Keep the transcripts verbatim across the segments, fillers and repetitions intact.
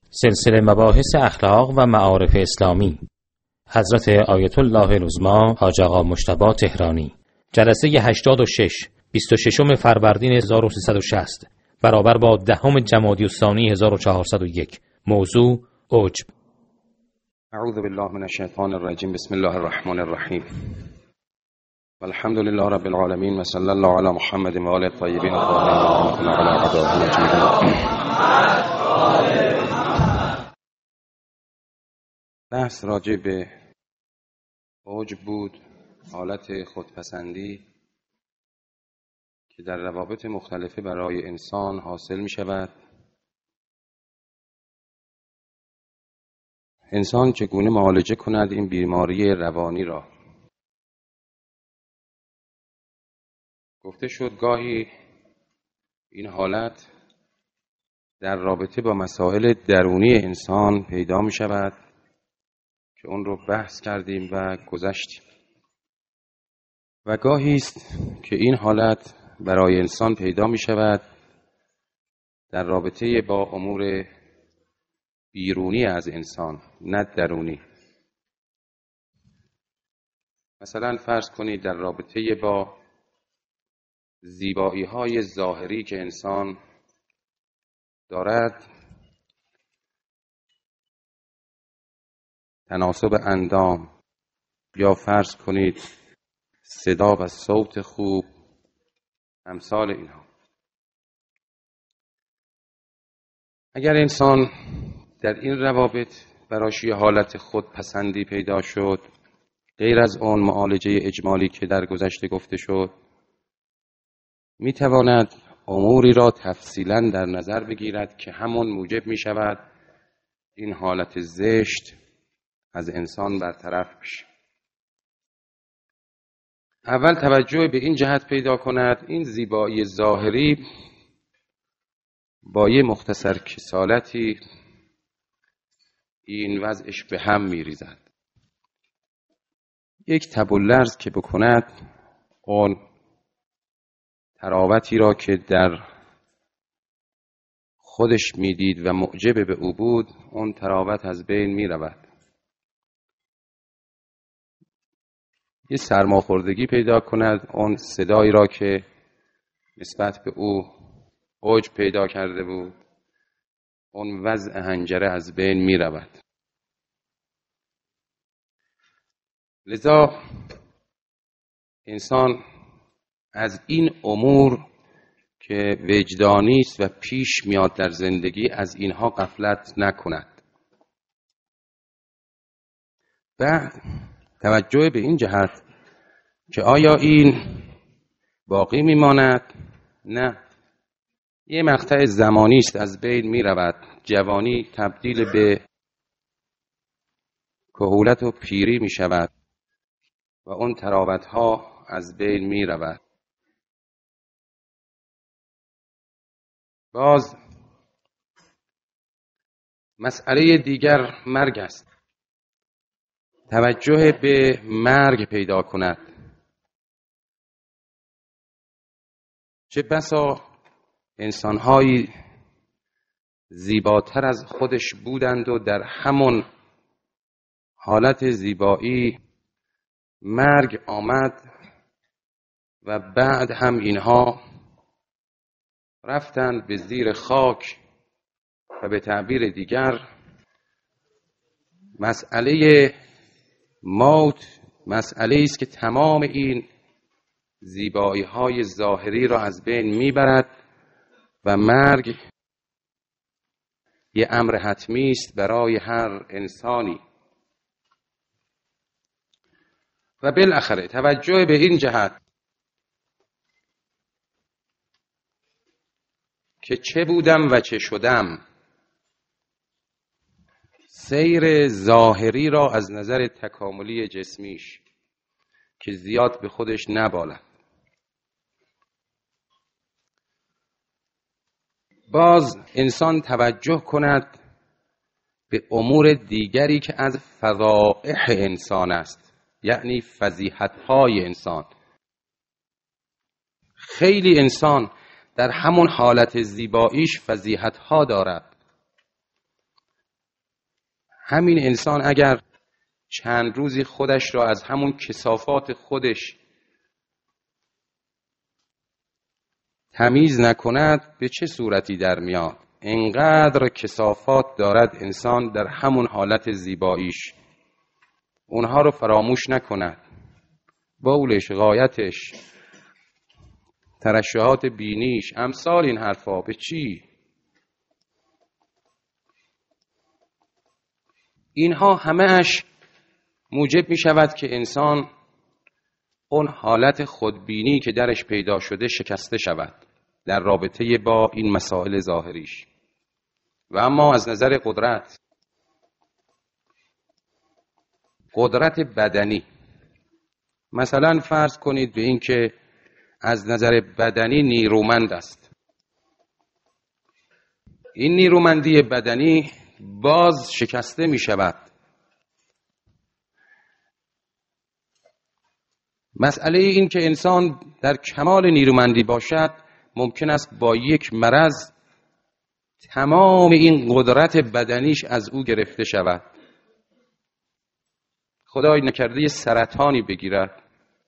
سلسله مباحث اخلاق و معارف اسلامی، حضرت آیت الله العظمی حاج آقا مجتبی تهرانی، جلسه هشتاد و شش، بیست و ششم فروردین هزار و سیصد و شصت، برابر با دهم جمادی الثانی هزار و چهارصد و یک. موضوع عجب. اعوذ بالله من الشیطان الرجیم. بسم الله الرحمن الرحیم. والحمد لله رب العالمین و صلی الله علی محمد و آله الطیبین الطاهرین و علی اعدائهم اجمعین. بحث راجع به عجب بود، حالت خودپسندی که در روابط مختلفه برای انسان حاصل می شود. انسان چگونه معالجه کند این بیماری روانی را؟ گفته شد گاهی این حالت در رابطه با مسائل درونی انسان پیدا می شود که اون رو بحث کردیم و گذشتیم، و گاهی است که این حالت برای انسان پیدا می شود در رابطه با امور بیرونی از انسان، نه درونی. مثلا فرض کنید در رابطه با زیبایی های ظاهری که انسان دارد، تناسب اندام، یا فرض کنید صدا و صوت خوب، امثال اینها. اگر انسان در این روابط براش یه حالت خودپسندی پیدا شد، غیر از اون معالجه اجمالی که در گذشته گفته شد، میتواند اموری را تفصیلا در نظر بگیرد که همون موجب می شود این حالت زشت از انسان برطرف بشه. اول توجه به این جهت پیدا کند این زیبایی ظاهری با یه مختصر کسالتی این وضعش به هم می ریزد. یک تب و لرز که بکند، اون تراوتی را که در خودش میدید و معجب به او بود، اون تراوت از بین می رود. یه سرماخوردگی پیدا کند، اون صدایی را که نسبت به او عجب پیدا کرده بود، اون وضع حنجره از بین می رود. لذا انسان از این امور که وجدانی است و پیش میاد در زندگی، از اینها غفلت نکند. بعد توجه به این جهت که آیا این باقی میماند؟ نه، یه مقطع زمانی است، از بین می رود. جوانی تبدیل به کهولت و پیری می شود و اون تراوت ها از بین می رود. باز مسئله دیگر مرگ است. توجه به مرگ پیدا کند. چه بسا انسان‌هایی زیباتر از خودش بودند و در همون حالت زیبایی مرگ آمد و بعد هم اینها رفتند به زیر خاک و به تعبیر دیگر مسئله موت مسئله است که تمام این زیبایی های ظاهری را از بین میبرد و مرگ یه امر حتمی است برای هر انسانی. و بالاخره توجه به این جهت که چه بودم و چه شدم، سیر ظاهری را از نظر تکاملی جسمیش که زیاد به خودش نبالد. باز انسان توجه کند به امور دیگری که از فضائح انسان است، یعنی فضیحت‌های انسان. خیلی انسان در همون حالت زیباییش فضیحت‌ها دارد. همین انسان اگر چند روزی خودش را از همون کثافات خودش تمیز نکند به چه صورتی در میاد؟ انقدر کثافات دارد انسان در همون حالت زیباییش، اونها رو فراموش نکند، بولش، غایتش، ترشحات بینیش، امثال این حرفا. به چی؟ اینها همه‌اش موجب می شود که انسان اون حالت خودبینی که درش پیدا شده شکسته شود در رابطه با این مسائل ظاهریش. و اما از نظر قدرت، قدرت بدنی، مثلا فرض کنید به این که از نظر بدنی نیرومند است، این نیرومندی بدنی باز شکسته می شود. مسئله این که انسان در کمال نیرومندی باشد ممکن است با یک مرض تمام این قدرت بدنیش از او گرفته شود. خدای نکرده یه سرطانی بگیرد،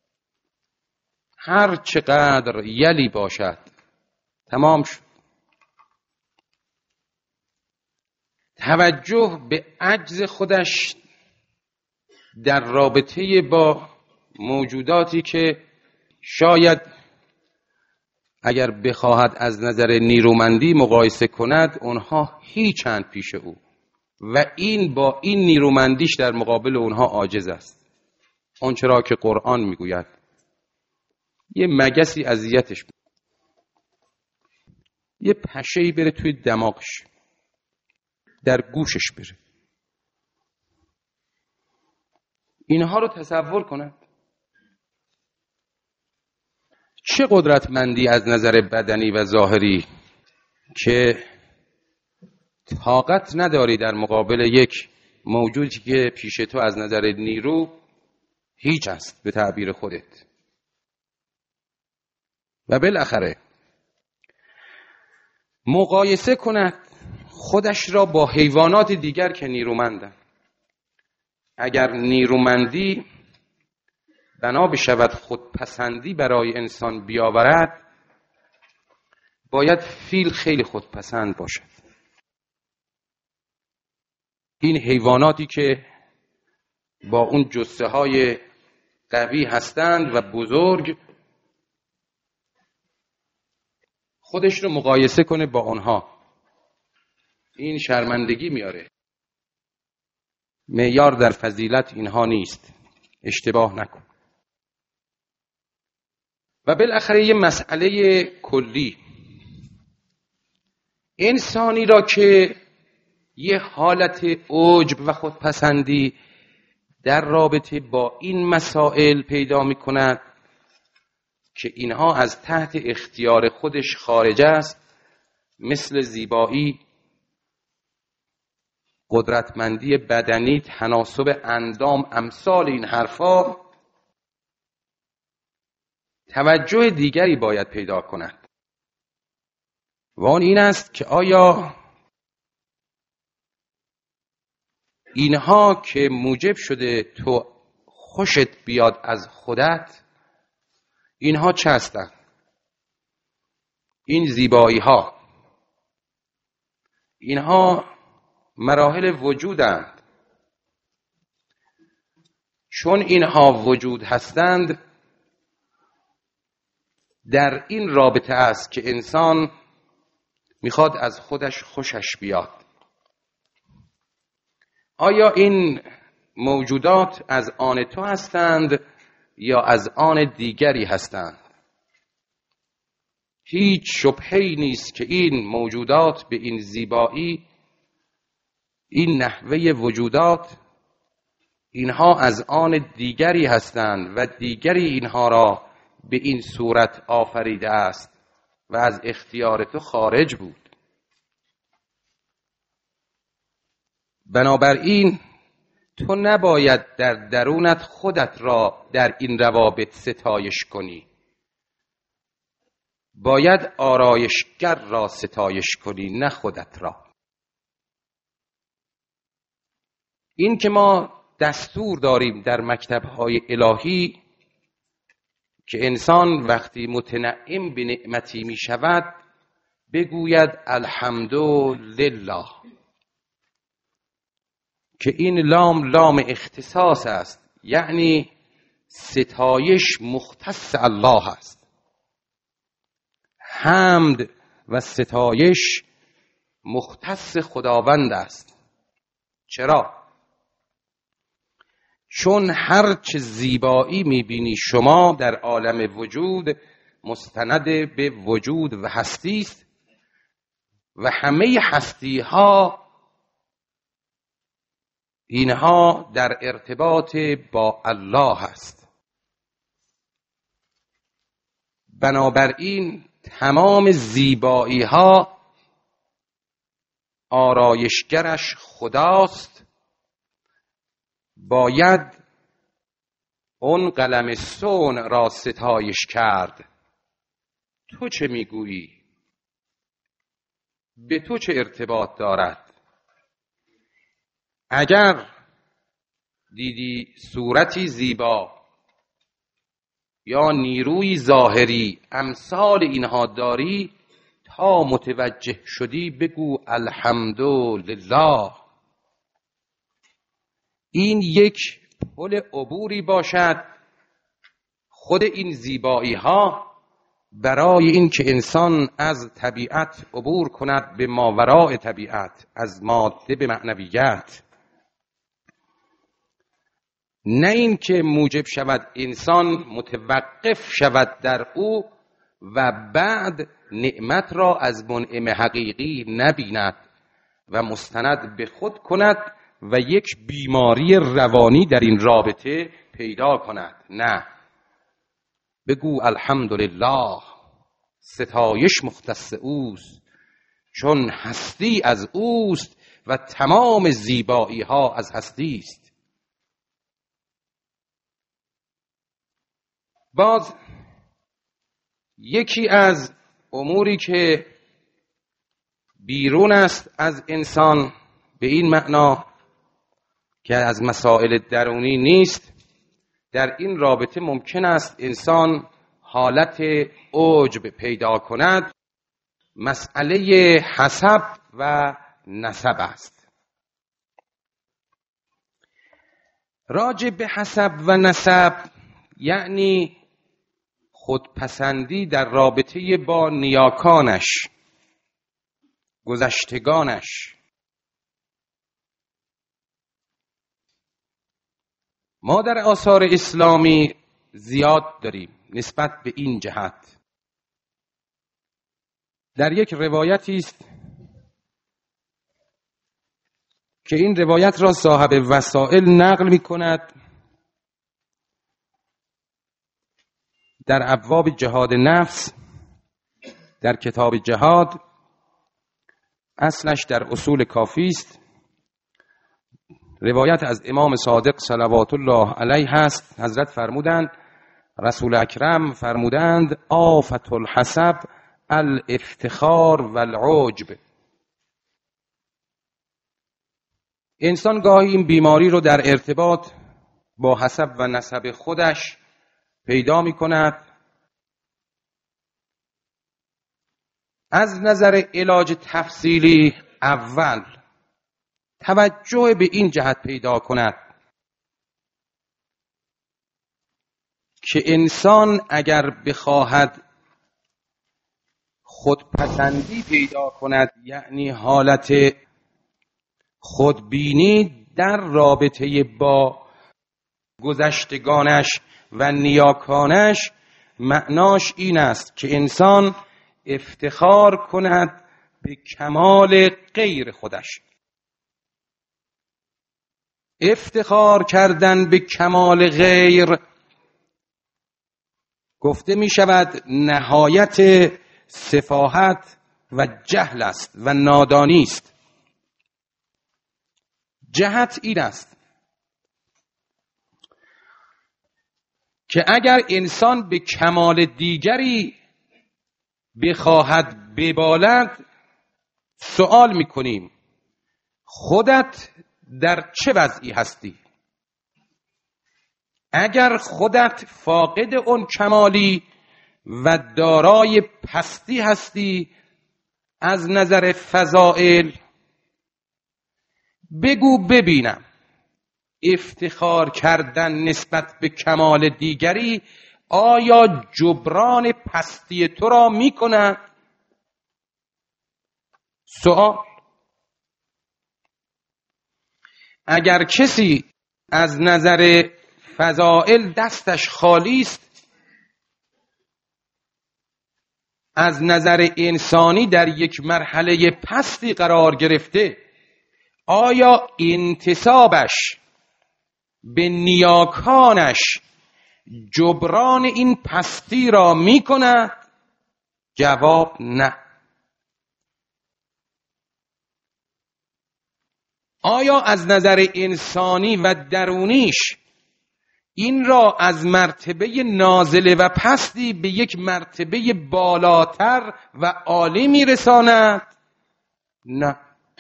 هر چقدر یلی باشد تمام شد. توجه به عجز خودش در رابطه با موجوداتی که شاید اگر بخواهد از نظر نیرومندی مقایسه کند اونها هیچند پیش او و این با این نیرومندیش در مقابل اونها عاجز است. آنچه را که قرآن میگوید یه مگسی اذیتش، یه پشه‌ای بره توی دماغش، در گوشش بره، اینها رو تصور کند. چه قدرتمندی از نظر بدنی و ظاهری که طاقت نداری در مقابل یک موجودی که پیش تو از نظر نیرو هیچ است به تعبیر خودت. و بالاخره مقایسه کند خودش را با حیوانات دیگر که نیرومندند. اگر نیرومندی بنا بشود خودپسندی برای انسان بیاورد، باید فیل خیلی خودپسند باشد. این حیواناتی که با اون جثه های قوی هستند و بزرگ، خودش رو مقایسه کنه با آنها، این شرمندگی میاره. معیار در فضیلت اینها نیست، اشتباه نکن. و بالاخره یه مسئله کلی، انسانی را که یه حالت عجب و خودپسندی در رابطه با این مسائل پیدا می کند که اینها از تحت اختیار خودش خارج است، مثل زیبایی، قدرتمندی بدنی، تناسب اندام، امثال این حرفا، توجه دیگری باید پیدا کند و آن این است که آیا اینها که موجب شده تو خوشت بیاد از خودت، اینها چه هستند؟ این زیبایی ها، اینها مراحل وجودند. چون اینها وجود هستند، در این رابطه است که انسان میخواد از خودش خوشش بیاد. آیا این موجودات از آن تو هستند یا از آن دیگری هستند؟ هیچ شبهه‌ای نیست که این موجودات به این زیبایی، این نحوه وجودات، اینها از آن دیگری هستند و دیگری اینها را به این صورت آفریده است و از اختیار تو خارج بود. بنابراین تو نباید در درونت خودت را در این روابط ستایش کنی، باید آرایشگر را ستایش کنی، نه خودت را. این که ما دستور داریم در مکتب‌های الهی که انسان وقتی متنعم به نعمتی می شود بگوید الحمدلله، که این لام لام اختصاص است، یعنی ستایش مختص الله است. حمد و ستایش مختص خداوند است. چرا؟ چون هر چه زیبایی میبینی شما در عالم وجود مستند به وجود و هستی است و همه هستی ها اینها در ارتباط با الله است. بنابراین تمام زیبایی ها آرایشگرش خداست. باید اون قلم صنع را ستایش کرد. تو چه میگویی؟ به تو چه ارتباط دارد؟ اگر دیدی صورتی زیبا یا نیروی ظاهری امثال اینها داری، تا متوجه شدی بگو الحمدلله. این یک پل عبوری باشد. خود این زیبایی ها برای این که انسان از طبیعت عبور کند به ماوراء طبیعت، از ماده به معنویت، نه این که موجب شود انسان متوقف شود در او و بعد نعمت را از منعم حقیقی نبیند و مستند به خود کند و یک بیماری روانی در این رابطه پیدا کند. نه، بگو الحمدلله، ستایش مختص اوست، چون هستی از اوست و تمام زیبایی ها از هستی است. باز یکی از اموری که بیرون است از انسان به این معنا که از مسائل درونی نیست، در این رابطه ممکن است انسان حالت عجب پیدا کند، مسئله حسب و نسب است. راجع به حسب و نسب یعنی خودپسندی در رابطه با نیاکانش، گذشتگانش. ما در آثار اسلامی زیاد داریم نسبت به این جهت. در یک روایتی است که این روایت را صاحب وسائل نقل می کند در ابواب جهاد نفس، در کتاب جهاد، اصلش در اصول کافی است. روایت از امام صادق صلوات الله علیه هست. حضرت فرمودند، رسول اکرم فرمودند آفت الحسب الافتخار والعجب. انسان گاهی این بیماری رو در ارتباط با حسب و نسب خودش پیدا می کند. از نظر علاج تفصیلی اول توجه به این جهت پیدا کند که انسان اگر بخواهد خودپسندی پیدا کند، یعنی حالت خودبینی در رابطه با گذشتگانش و نیاکانش، معناش این است که انسان افتخار کند به کمال غیر خودش. افتخار کردن به کمال غیر گفته می شود نهایت سفاهت و جهل است و نادانی است. جهت این است که اگر انسان به کمال دیگری بخواهد ببالد، سوال میکنیم خودت در چه وضعی هستی. اگر خودت فاقد اون کمالی و دارای پستی هستی از نظر فضائل، بگو ببینم افتخار کردن نسبت به کمال دیگری آیا جبران پستی تو را می کند؟ سوال. اگر کسی از نظر فضائل دستش خالی است، از نظر انسانی در یک مرحله پستی قرار گرفته، آیا انتسابش به نیاکانش جبران این پستی را می کند؟ جواب نه. آیا از نظر انسانی و درونیش این را از مرتبه نازله و پستی به یک مرتبه بالاتر و عالی می رساند؟ نه،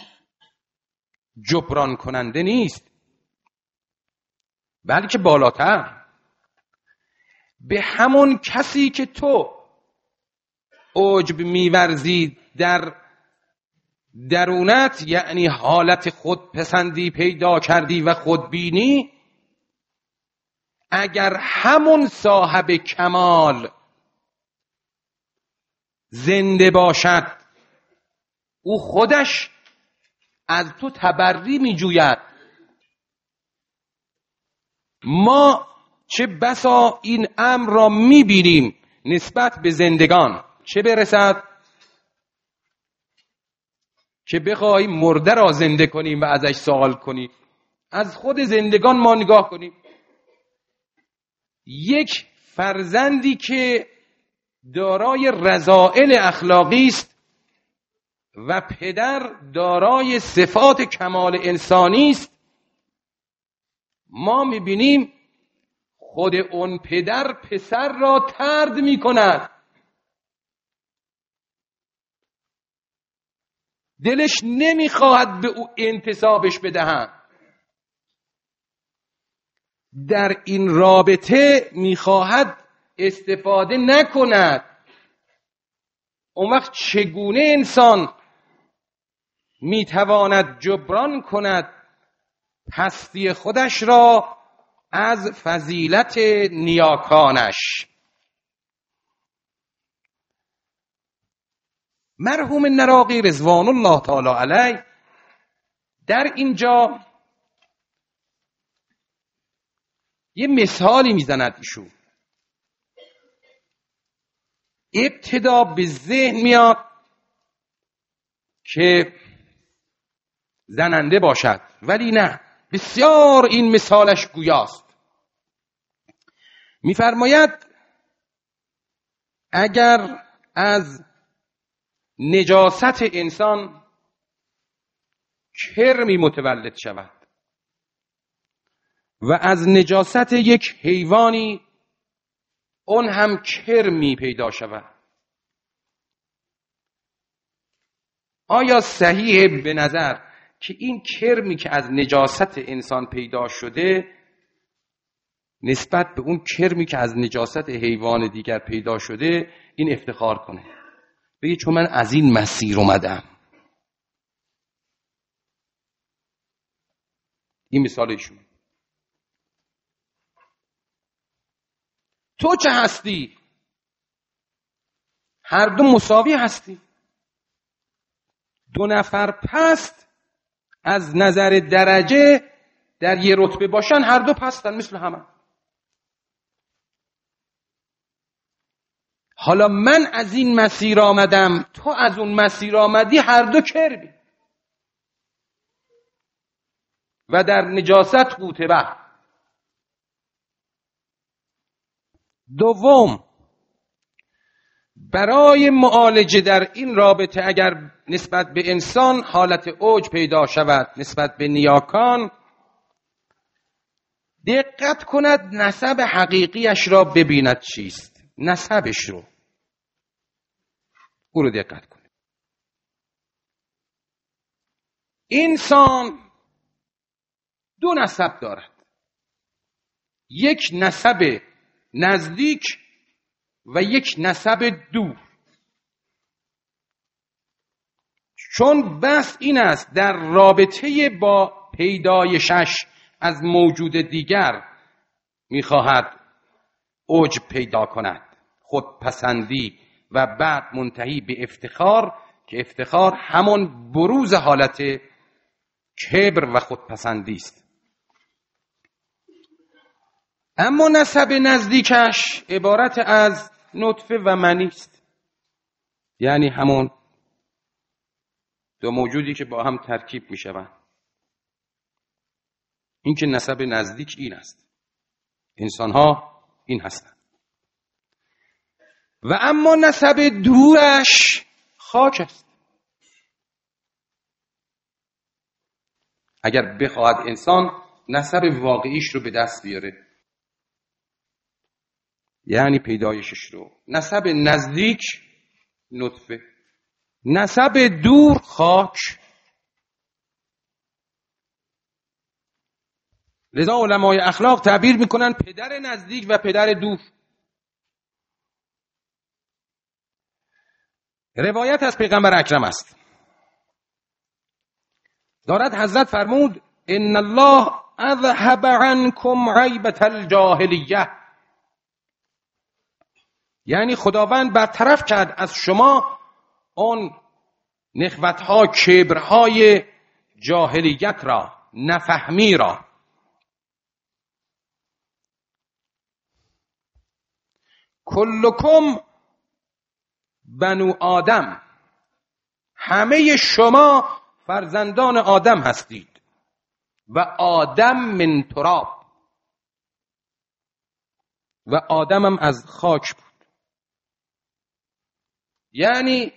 جبران کننده نیست، بلکه بالاتر. به همون کسی که تو عجب می‌ورزی در درونت، یعنی حالت خودپسندی پیدا کردی و خودبینی، اگر همون صاحب کمال زنده باشد، او خودش از تو تبری می جوید. ما چه بسا این امر را می بینیم نسبت به زندگان، چه برسد که بخواهیم مرده را زنده کنیم و ازش سوال کنیم. از خود زندگان ما نگاه کنیم. یک فرزندی که دارای رذائل اخلاقی است و پدر دارای صفات کمال انسانی است، ما میبینیم خود اون پدر پسر را طرد میکند. دلش نمیخواهد به او انتسابش بدهند. در این رابطه میخواهد استفاده نکند. اون وقت چگونه انسان میتواند جبران کند پستی خودش را از فضیلت نیاکانش؟ مرحوم نراقی رضوان الله تعالی علیه در اینجا یه مثالی میزند. ایشون ابتدا به ذهن میاد که زننده باشد، ولی نه، بسیار این مثالش گویاست. میفرماید اگر از نجاست انسان کرمی متولد شود و از نجاست یک حیوانی اون هم کرمی پیدا شود، آیا صحیح به نظر که این کرمی که از نجاست انسان پیدا شده نسبت به اون کرمی که از نجاست حیوان دیگر پیدا شده این افتخار کنه، بگه چون من از این مسیر اومدم؟ این مثال ایشون. تو چه هستی؟ هر دو مساوی هستی. دو نفر پست از نظر درجه در یه رتبه باشن، هر دو پستن مثل همه. حالا من از این مسیر آمدم، تو از اون مسیر آمدی، هر دو کرمی و در نجاست قوطبه. دوم، برای معالجه در این رابطه اگر نسبت به انسان حالت اوج پیدا شود نسبت به نیاکان، دقت کند نسب حقیقیش را ببیند چیست، نسبش رو او رو دقت کند. انسان دو نسب دارد، یک نسب نزدیک و یک نسب دور. چون بس این است در رابطه با پیدایشش از موجود دیگر می‌خواهد عجب پیدا کند، خودپسندی و بعد منتهی به افتخار، که افتخار همون بروز حالت کبر و خودپسندی است. اما نسب نزدیکش عبارت از نطفه و منی است، یعنی همون دو موجودی که با هم ترکیب می شوند. این که نسب نزدیک این است، انسان ها این هستند. و اما نسب دورش خاک است. اگر بخواهد انسان نسب واقعیش رو به دست بیاره، یعنی پیدایشش رو، نسب نزدیک نطفه، نسب دور خاک. لذا علمای اخلاق تعبیر میکنن پدر نزدیک و پدر دور. روایت از پیغمبر اکرم است، دارد حضرت فرمود ان الله اذهب عنکم عیبة الجاهلیه، یعنی خداوند برطرف کرد از شما اون نخوتها، کبرهای جاهلیت را، نفهمی را. کلکم بنو آدم، همه شما فرزندان آدم هستید، و آدم من تراب، و آدمم از خاک بود. یعنی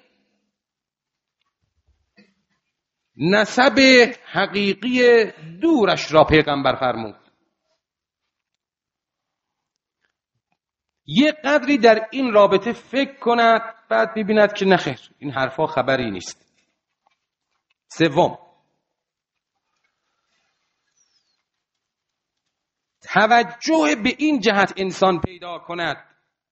نسب حقیقی دورش را پیغمبر فرمود. یه قدری در این رابطه فکر کند، بعد ببیند که نخیر، این حرفا خبری نیست. سوم، توجه به این جهت انسان پیدا کند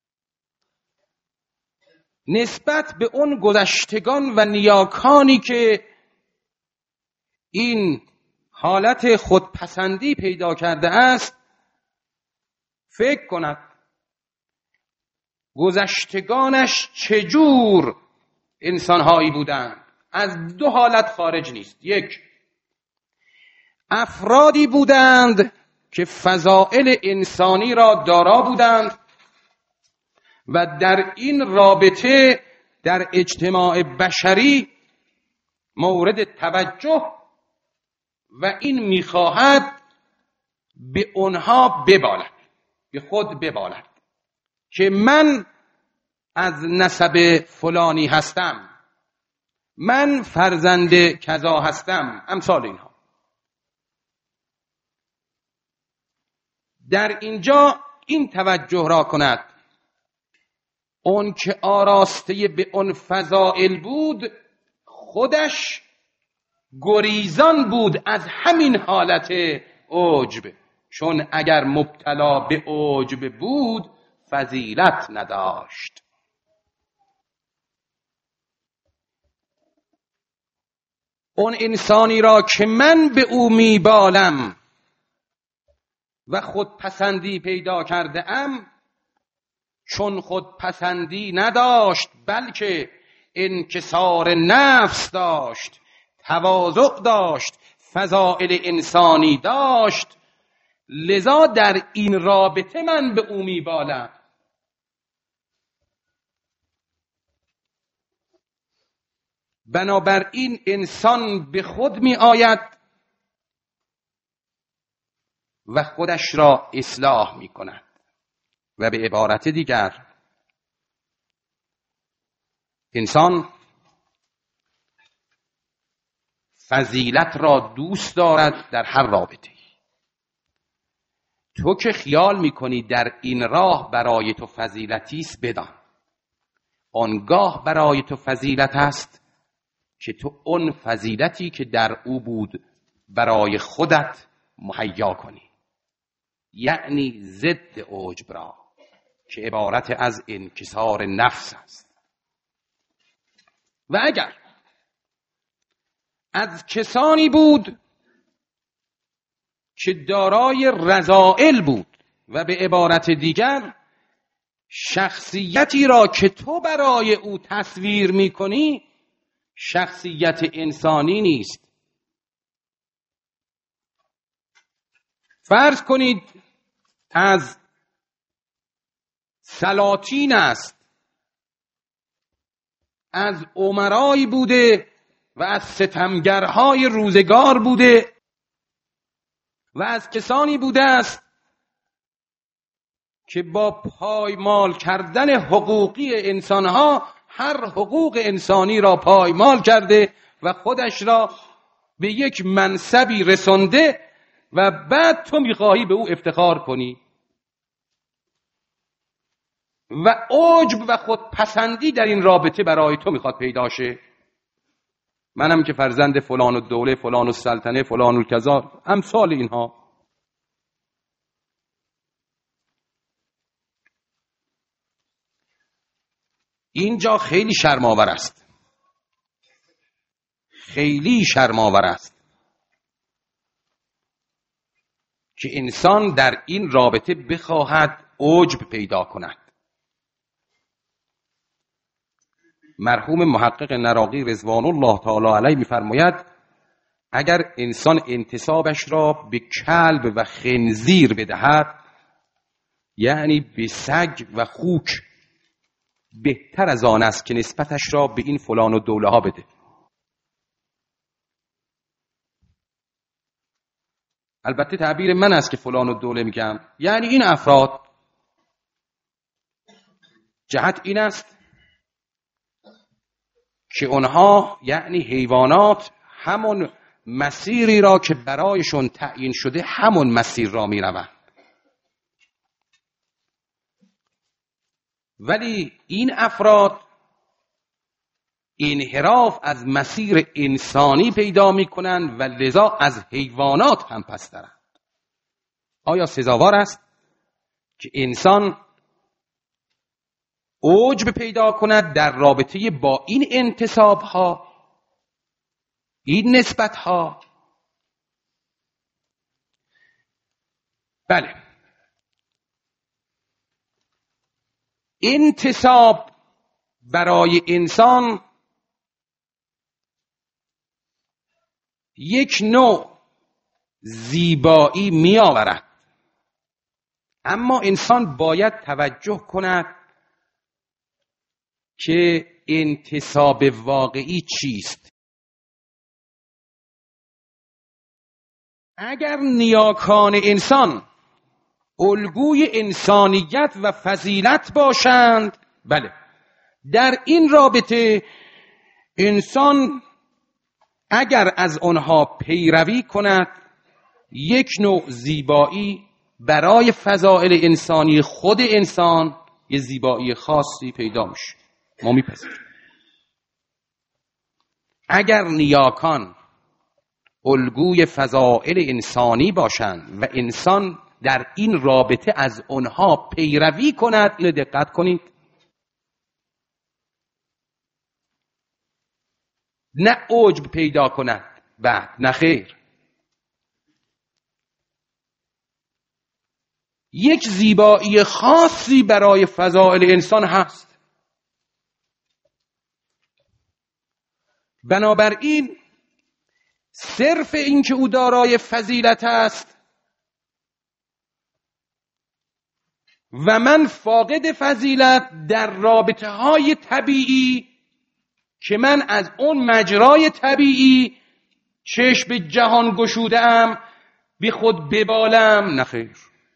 نسبت به اون گذشتگان و نیاکانی که این حالت خودپسندی پیدا کرده است، فکر کند گذشتگانش چجور انسانهایی بودند. از دو حالت خارج نیست. یک، افرادی بودند که فضائل انسانی را دارا بودند و در این رابطه در اجتماع بشری مورد توجه، و این میخواهد به اونها ببالد، به خود ببالد که من از نسب فلانی هستم، من فرزند کذا هستم، امثال اینها. در اینجا این توجه را کند اون که آراسته به اون فضائل بود، خودش گریزان بود از همین حالت عجب، چون اگر مبتلا به عجب بود فضیلت نداشت. اون انسانی را که من به او میبالم و خودپسندی پیدا کرده ام، چون خودپسندی نداشت بلکه انکسار نفس داشت، تواضع داشت، فضائل انسانی داشت، لذا در این رابطه من به او میبالم. بنابراین انسان به خود می آید و خودش را اصلاح می کند. و به عبارت دیگر انسان فضیلت را دوست دارد در هر رابطه. تو که خیال میکنی در این راه برای تو فضیلتی است، بدان آنگاه برای تو فضیلت است که تو اون فضیلتی که در او بود برای خودت مهیا کنی، یعنی ضد عجب را که عبارت از انکسار نفس است. و اگر از کسانی بود که دارای رذائل بود و به عبارت دیگر شخصیتی را که تو برای او تصویر می‌کنی شخصیت انسانی نیست. فرض کنید از سلاطین است، از امرایی بوده و از ستمگرهای روزگار بوده و از کسانی بوده است که با پایمال کردن حقوقی انسانها هر حقوق انسانی را پایمال کرده و خودش را به یک منصبی رسانده و بعد تو میخواهی به او افتخار کنی و عجب و خودپسندی در این رابطه برای تو میخواد پیدا شه. منم که فرزند فلان و دوله، فلان و سلطنه، فلان و کذا، امثال اینها. اینجا خیلی شرم‌آور است، خیلی شرم‌آور است که انسان در این رابطه بخواهد عجب پیدا کند. مرحوم محقق نراقی رضوان الله تعالی علیه می‌فرماید اگر انسان انتسابش را به کلب و خنزیر بدهد، یعنی به سگ و خوک، بهتر از آن است که نسبتش را به این فلان و دوله ها بده. البته تعبیر من است که فلان و دوله میگم، یعنی این افراد. جهت این است که اونها یعنی حیوانات همون مسیری را که برایشون تعیین شده همون مسیر را میروند، ولی این افراد انحراف از مسیر انسانی پیدا میکنند و لذا از حیوانات هم پسترند. آیا سزاوار است که انسان عجب پیدا کند در رابطه با این انتساب ها، این نسبت ها؟ بله، انتساب برای انسان یک نوع زیبایی می آورد، اما انسان باید توجه کند که انتساب واقعی چیست. اگر نیاکان انسان الگوی انسانیت و فضیلت باشند، بله، در این رابطه انسان اگر از آنها پیروی کند یک نوع زیبایی برای فضائل انسانی خود انسان، یه زیبایی خاصی پیدا میشه، ما میپذیریم. اگر نیاکان الگوی فضائل انسانی باشند و انسان در این رابطه از آنها پیروی کند، اینو دقت کنید، نه عجب پیدا کند بعد، نه خیر، یک زیبایی خاصی برای فضائل انسان هست. بنابراین صرف این که او دارای فضیلت است و من فاقد فضیلت در رابطه های طبیعی که من از اون مجرای طبیعی چشم به جهان گشوده‌ام بی خود ببالم، نخیر.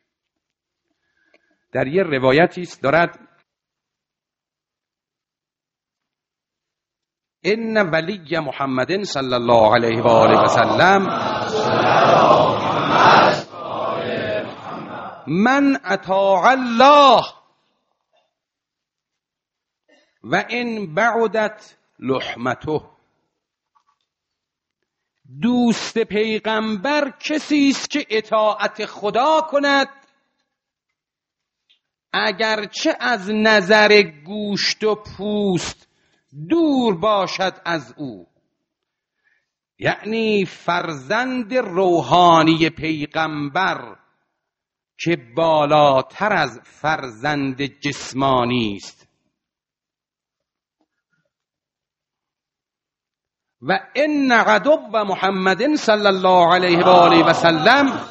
در یه روایتی است دارد ان ولی محمد صلی الله علیه و آله و سلم من اطاع الله و ان بعدت لحمته دوست پیغمبر کسی است که اطاعت خدا کند اگرچه از نظر گوشت و پوست دور باشد از او. یعنی فرزند روحانی پیغمبر که بالاتر از فرزند جسمانی است. و ان عدو محمد صلی الله علیه و آله و سلم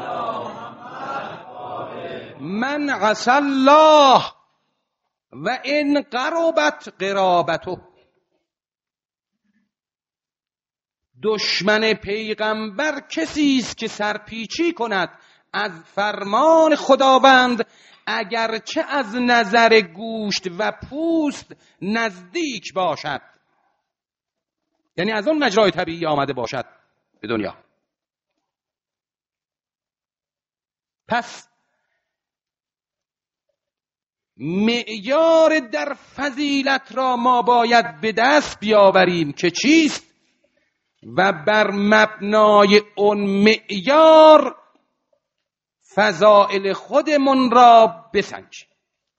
من عصى الله و ان قربت قرابته. دشمن پیغمبر کسی است که سرپیچی کند از فرمان خداوند اگرچه از نظر گوشت و پوست نزدیک باشد. یعنی از اون مجرای طبیعی آمده باشد به دنیا. پس معیار در فضیلت را ما باید به دست بیاوریم که چیست و بر مبنای اون معیار فضائل خودمون را بسنجیم.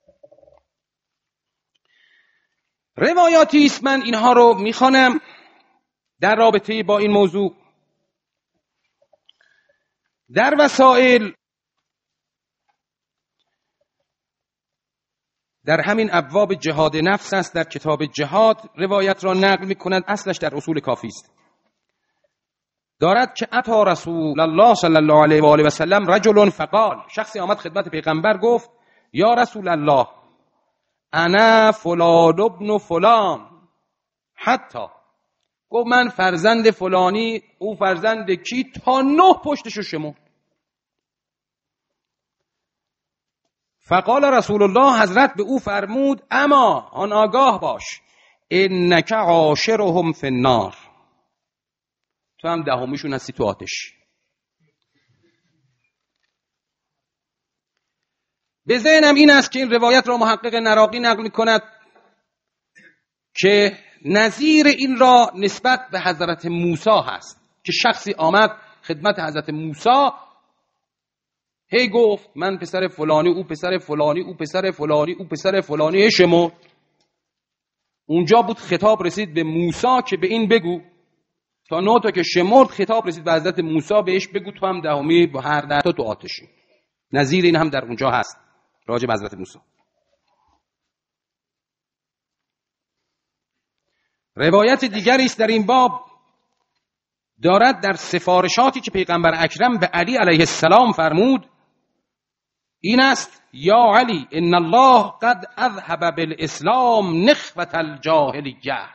روایاتی است، من اینها رو میخوانم در رابطه با این موضوع. در وسائل در همین ابواب جهاد نفس است، در کتاب جهاد روایت را نقل میکنند، اصلش در اصول کافی است. دارد که اتی رسول الله صلی الله علیه و آله و سلم رجل فقال، شخصی آمد خدمت پیغمبر گفت یا رسول الله انا فلان ابن فلان، حتی گفت من فرزند فلانی، او فرزند کی، تا نه پشتشو شمرد. فقال رسول الله، حضرت به او فرمود اما آن آگاه باش انک عاشرهم فی النار، تو هم دهمیشون هستی تو آتش. به ذهنم این است که این روایت را محقق نراقی نقل می‌کند که نظیر این را نسبت به حضرت موسی هست که شخصی آمد خدمت حضرت موسی، هی گفت من پسر فلانی، او پسر فلانی، او پسر فلانی، او پسر فلانی، هی شمرد. اونجا بود خطاب رسید به موسی که به این بگو، تا نه تا که شمرد خطاب رسید به حضرت موسی بهش بگو تو هم دهمی با هر ده تا تو آتشی. نظیر این هم در اونجا هست راجع به حضرت موسی. روایت دیگری است در این باب، دارد در سفارشاتی که پیغمبر اکرم به علی علیه السلام فرمود این است یا علی ان الله قد اذهب بالاسلام نخوة الجاهلیه.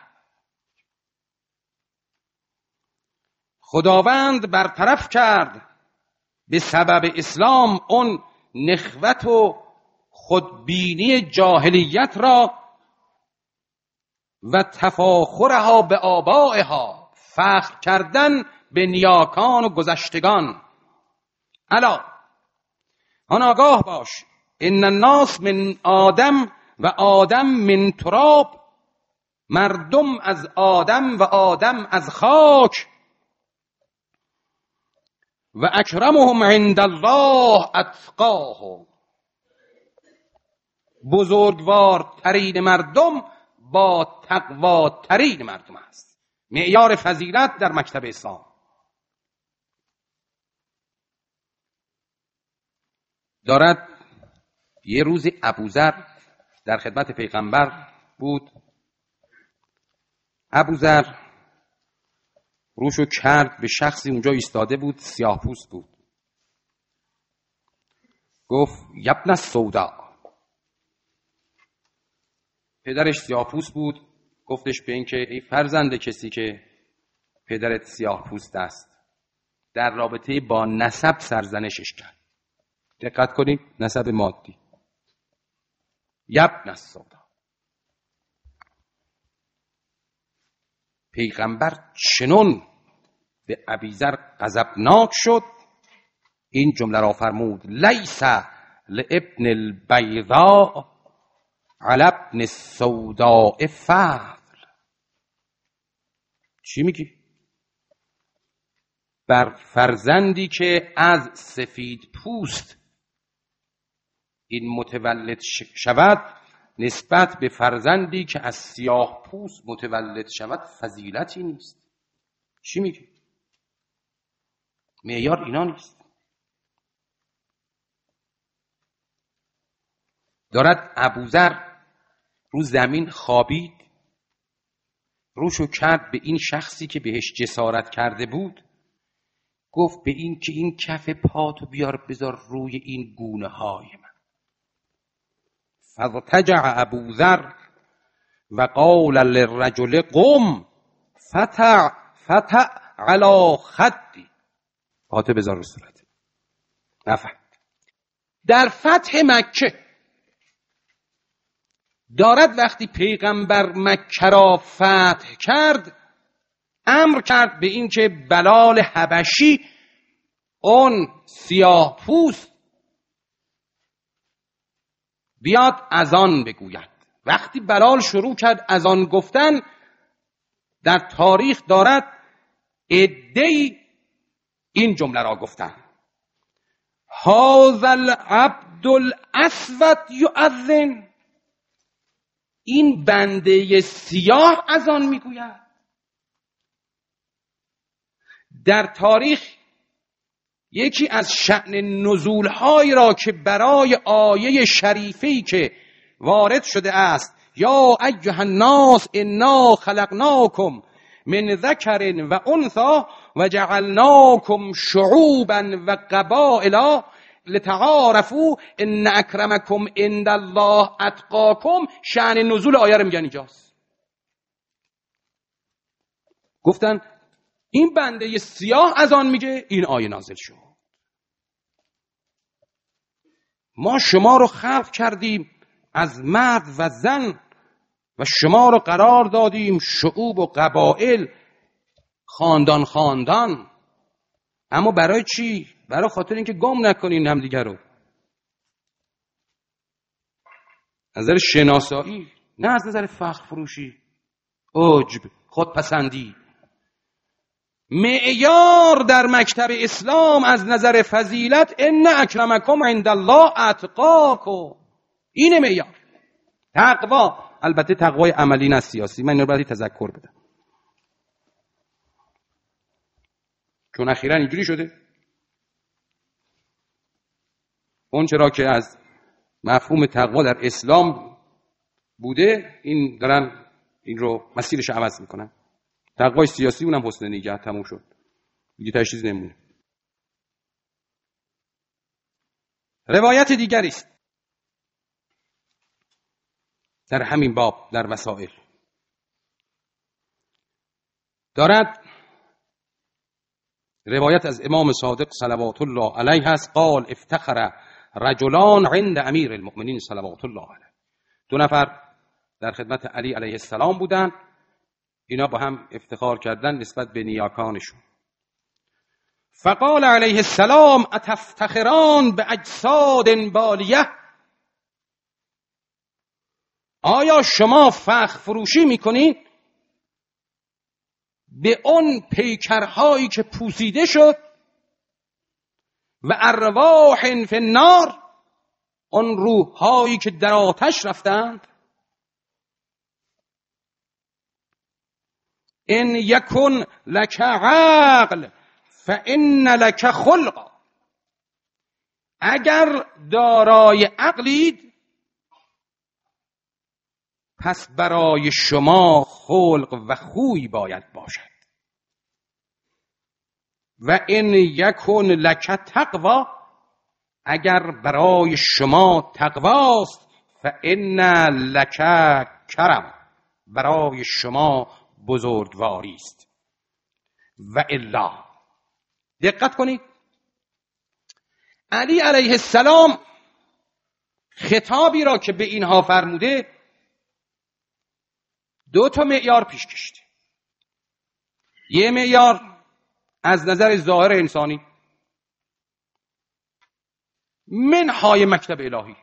خداوند برطرف کرد به سبب اسلام اون نخوت و خودبینی جاهلیت را و تفاخرها به آبائها، فخر کردن به نیاکان و گذشتگان. الا آن آگاه باش ان الناس من آدم و آدم من تراب، مردم از آدم و آدم از خاک، و اکرمهم عند الله اتقاهم، بزرگوار ترین مردم با تقوا ترین مردم است. معیار فضیلت در مکتب اسلام. دارد یه روزی ابوذر در خدمت پیغمبر بود. ابوذر روشو کرد به شخصی اونجا ایستاده بود، سیاه پوست بود. گفت یبن السودا. پدرش سیاه پوست بود. گفتش به این که ای فرزند کسی که پدرت سیاه پوست است. در رابطه با نسب سرزنشش کرد. دقت کنید، نسب مادی. یبن السودا. پیغمبر چنون به ابیذر غضبناک شد این جمله را فرمود لیس لابن البیضاء علی ابن السوداء فضل. چی میگی؟ بر فرزندی که از سفید پوست این متولد شود نسبت به فرزندی که از سیاه پوست متولد شود فضیلتی نیست. چی میگی؟ معیار اینا نیست. دارد ابوذر رو زمین خوابید، روشو کرد به این شخصی که بهش جسارت کرده بود، گفت به این که این کف پاتو بیار بذار روی این گونه های من. فارتجع ابوذر و قال للرجل قم فتع فتع علی خدی، پاتو بذار رو صورت. نفهم. در فتح مکه دارد وقتی پیغمبر مکه را فتح کرد امر کرد به این که بلال حبشی اون سیاه پوست بیاد اذان بگوید. وقتی بلال شروع کرد اذان گفتن در تاریخ دارد عده‌ای این جمله را گفتن: هذا العبد الاسود یؤذن، این بنده سیاه اذان میگوید. در تاریخ یکی از شأن نزول‌هایی را که برای آیه شریفه‌ای که وارد شده است یا ایها الناس انا خلقناکم من ذکر و انثی و جعلناکم شعوبا و قبائل لتعارفوا ان اکرمکم عند الله اتقاکم، شأن نزول آیه رو میگن اینجاست. گفتن این بنده سیاه از آن میگه این آیه نازل شد. ما شما رو خلق کردیم از مرد و زن و شما رو قرار دادیم شعوب و قبائل، خاندان خاندان. اما برای چی؟ برای خاطر اینکه گم نکنین همدیگه رو. از نظر شناسایی، نه از نظر فخر فروشی، عجب، خودپسندی. معیار در مکتب اسلام از نظر فضیلت ان اکرمکم عند الله اتقاکم، اینه معیار. تقوا، البته تقوای عملی نه سیاسی، من اینو باید تذکر بدم چون اخیراً اینجوری شده. اون چرا که از مفهوم تقوا در اسلام بوده این دارن این رو مسیرش عوض میکنن. تقوای سیاسی اونم حسن نیت، تموم شد دیگه، تشخیص نمونه. روایت دیگری است در همین باب در وسائل، دارد روایت از امام صادق صلوات الله علیه است قال افتخر رجلان عند امیر المؤمنین صلوات الله علیه. دو نفر در خدمت علی علیه السلام بودن، اینا با هم افتخار کردن نسبت به نیاکانشون. فقال علیه السلام اتفتخران به اجساد بالیه، آیا شما فخر فروشی میکنید به اون پیکرهایی که پوسیده شد و ارواح فی النار، اون روحهایی که در آتش رفتند؟ ان یکن لک عقل فان لک خلقا، اگر دارای عقلید پس برای شما خلق و خوی باید باشد. و ان یکن لک تقوا، اگر برای شما تقواست فان لک کرم، برای شما بزرگواری است. و الا، دقت کنید، علی علیه السلام خطابی را که به اینها فرموده دو تا معیار پیش کشیده. یه معیار از نظر ظاهر انسانی، منهای مکتب الهی.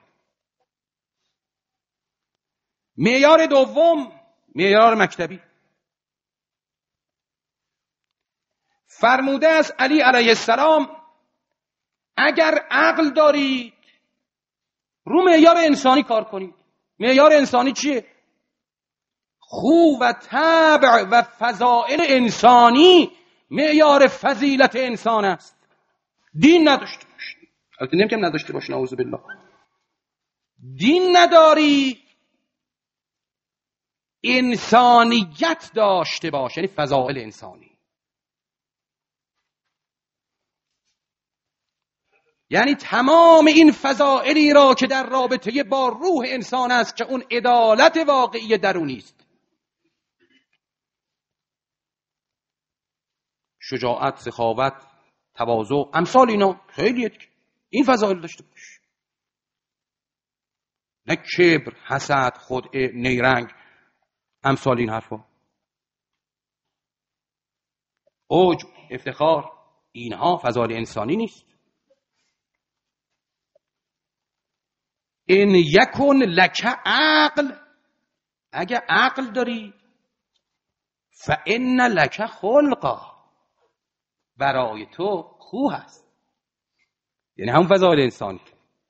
معیار دوم معیار مکتبی. فرموده است علی علیه السلام اگر عقل دارید رو معیار انسانی کار کنید. معیار انسانی چیه؟ خو و طبع و فضائل انسانی معیار فضیلت انسان است. دین نداشته باشید، البته نمیگم نداشته باشید، نعوذ بالله، دین نداری انسانیت داشته باش، یعنی فضائل انسانی، یعنی تمام این فضائلی را که در رابطه با روح انسان است که اون عدالت واقعی درونی است، شجاعت، سخاوت، تواضع، امثال اینا خیلیه، این فضائل داشته باش، نه کبر، حسد، خدعه، نیرنگ، امثال این حرفا، عجب، افتخار، اینها فضائل انسانی نیست. ان یکن لک عقل، اگه عقل داری، فان لک خلقا، برای تو خوب هست، یعنی همون فضائل انسانی.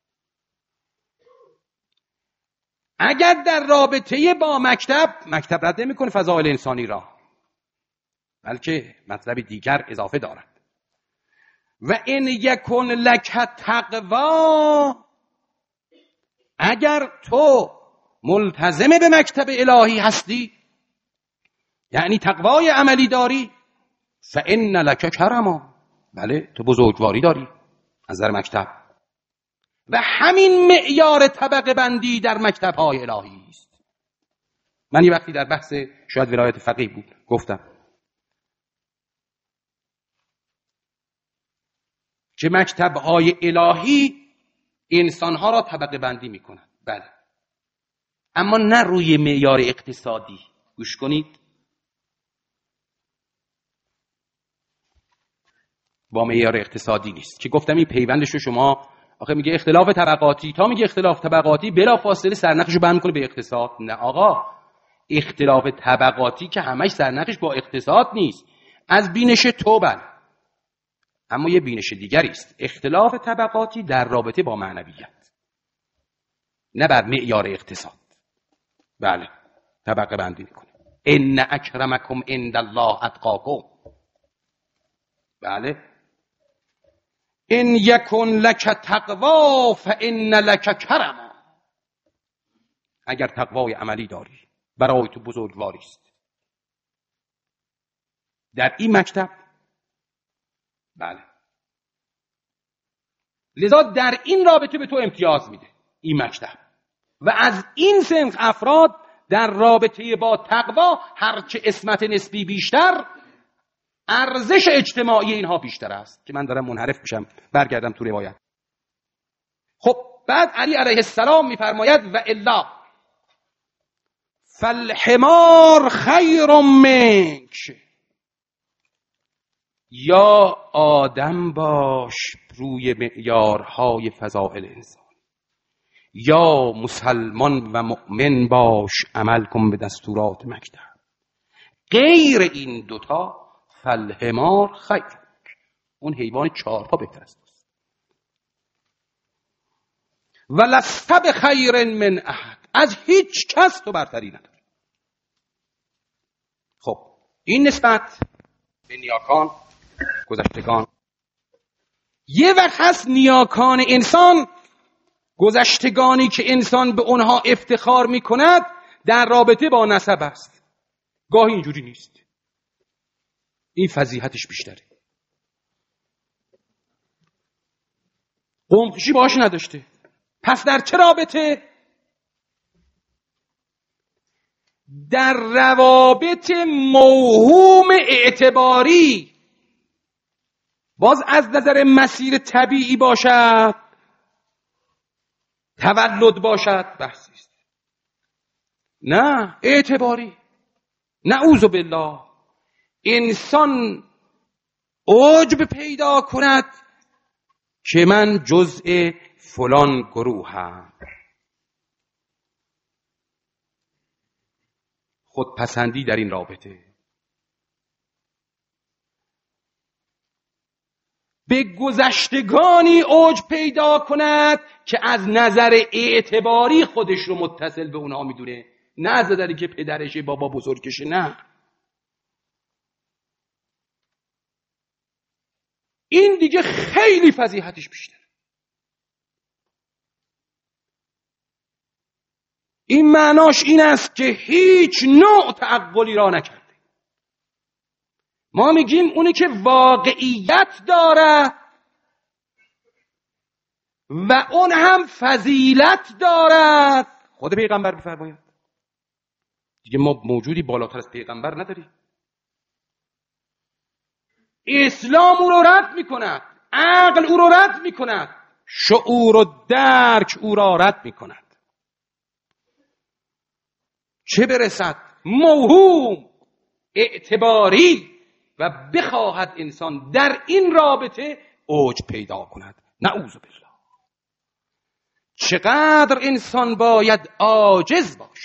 اگر در رابطه با مکتب، مکتب رد نمی‌کنه فضائل انسانی را، بلکه مطلب دیگر اضافه دارد. و ان یکن لک تقوا، اگر تو ملتزم به مکتب الهی هستی، یعنی تقوای عملی داری، فان لک کرما، بله تو بزرگواری داری از نظر مکتب. و همین معیار طبقه بندی در مکتب های الهی است. من یه وقتی در بحث شاید ولایت فقیه بود گفتم که مکتب های الهی انسان ها را طبقه بندی می کنند، بله، اما نه روی معیار اقتصادی. گوش کنید، با معیار اقتصادی نیست که گفتم این پیوندش رو شما، آخه میگه اختلاف طبقاتی، تا میگه اختلاف طبقاتی بلا فاصله سرنخش رو بند میکنه به اقتصاد. نه آقا، اختلاف طبقاتی که همش سرنخش با اقتصاد نیست، از بینش تو بله، اما یه بینش دیگری است، اختلاف طبقاتی در رابطه با معنویت، نه بر معیار اقتصاد. بله، طبقه بندی میکنه. ان اکرمکم عند الله اتقاکم، بله. ان یکن لک تقوا فان لک کرما، اگر تقوای عملی داری برای تو بزرگواری است در این مکتب، بله. لذا در این رابطه به تو امتیاز میده این مکتب، و از این سنخ افراد در رابطه با تقوا هرچه اسمت نسبی بیشتر، ارزش اجتماعی اینها بیشتر است، که من دارم منحرف میشم، برگردم تو روایت. خب بعد علی علیه السلام میفرماید و الا فالحمار خیر منک، یا آدم باش روی معیارهای فضائل انسان، یا مسلمان و مؤمن باش عمل کن به دستورات مکتب، غیر این دوتا فالحمار خیر، اون حیوان چهارپا بهتر است. و لست بخیر من احد، از هیچ کس تو برتری نداری. خب این نسبت به نیاکان گذشتگان. یه وقت هست نیاکان انسان، گذشتگانی که انسان به اونها افتخار میکند، در رابطه با نسب است. گاهی اینجوری نیست، این فضیحتش بیشتره. قومخوشی باهاش نداشته، پس در چه رابطه؟ در روابط موهوم اعتباری، باز از نظر مسیر طبیعی باشد، تولد باشد، بحثی است. نه اعتباری، نعوذ بالله، انسان عجب پیدا کند که من جزء فلان گروهم، خودپسندی در این رابطه. به گذشتگانی اوج پیدا کند که از نظر اعتباری خودش رو متصل به اونها میدونه، نه از نظری که پدرشه، بابا بزرگشه، نه. این دیگه خیلی فضیحتش بیشتر. این معناش این است که هیچ نوع تعقلی را نکرده. ما میگیم اونی که واقعیت داره و اون هم فضیلت دارد، خود پیغمبر میفرماید. دیگه ما موجودی بالاتر از پیغمبر نداریم. اسلام او رو رد میکند، عقل او رو رد میکند، شعور و درک او را رد میکند. چه برسد موهوم اعتباری و بخواهد انسان در این رابطه اوج پیدا کند. نعوذ بالله. چقدر انسان باید عاجز باشد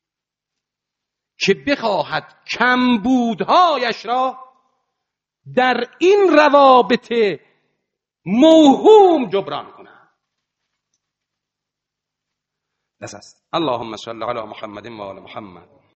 که بخواهد کمبودهایش را در این روابط موهوم جبران کند. بس است. اللهم صل علی محمد و آل محمد.